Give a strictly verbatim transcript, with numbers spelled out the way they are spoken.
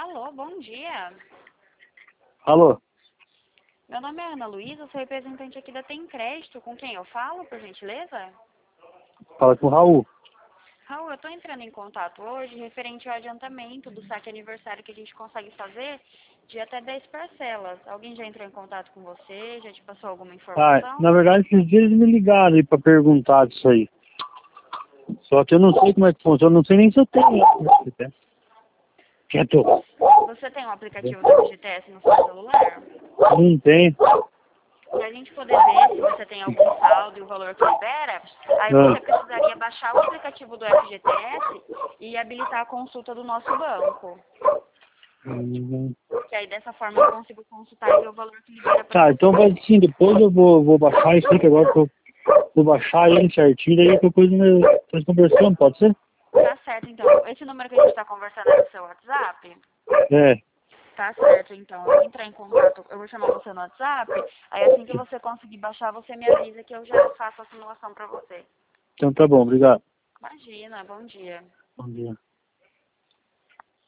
Alô, bom dia. Alô? Meu nome é Ana Luísa, sou representante aqui da Tem Crédito. Com quem eu falo, por gentileza? Fala com o Raul. Raul, eu estou entrando em contato hoje referente ao adiantamento do saque aniversário que a gente consegue fazer de até dez parcelas. Alguém já entrou em contato com você? Já te passou alguma Ah, informação? na verdade, esses dias eles me ligaram aí pra perguntar disso aí. Só que eu não sei como é que funciona, eu não sei nem se eu tenho. Quieto. Você tem um aplicativo do F G T S no seu celular? Não tem. Para a gente poder ver se você tem algum saldo e o valor que libera, aí você Ah. precisaria baixar o aplicativo do F G T S e habilitar a consulta do nosso banco. Hum. Que aí dessa forma eu consigo consultar e ver o valor que libera para Tá, você. então vai sim, depois eu vou, vou baixar isso aí, que agora que eu vou baixar ele certinho, daí qualquer coisa nós conversamos, pode ser? Tá certo, então. Esse número que a gente está conversando é no seu WhatsApp? É. Tá certo, então. Eu vou entrar em contato, eu vou chamar você no WhatsApp, aí assim que você conseguir baixar, você me avisa que eu já faço a simulação para você. Então tá bom, obrigado. Imagina, bom dia. Bom dia.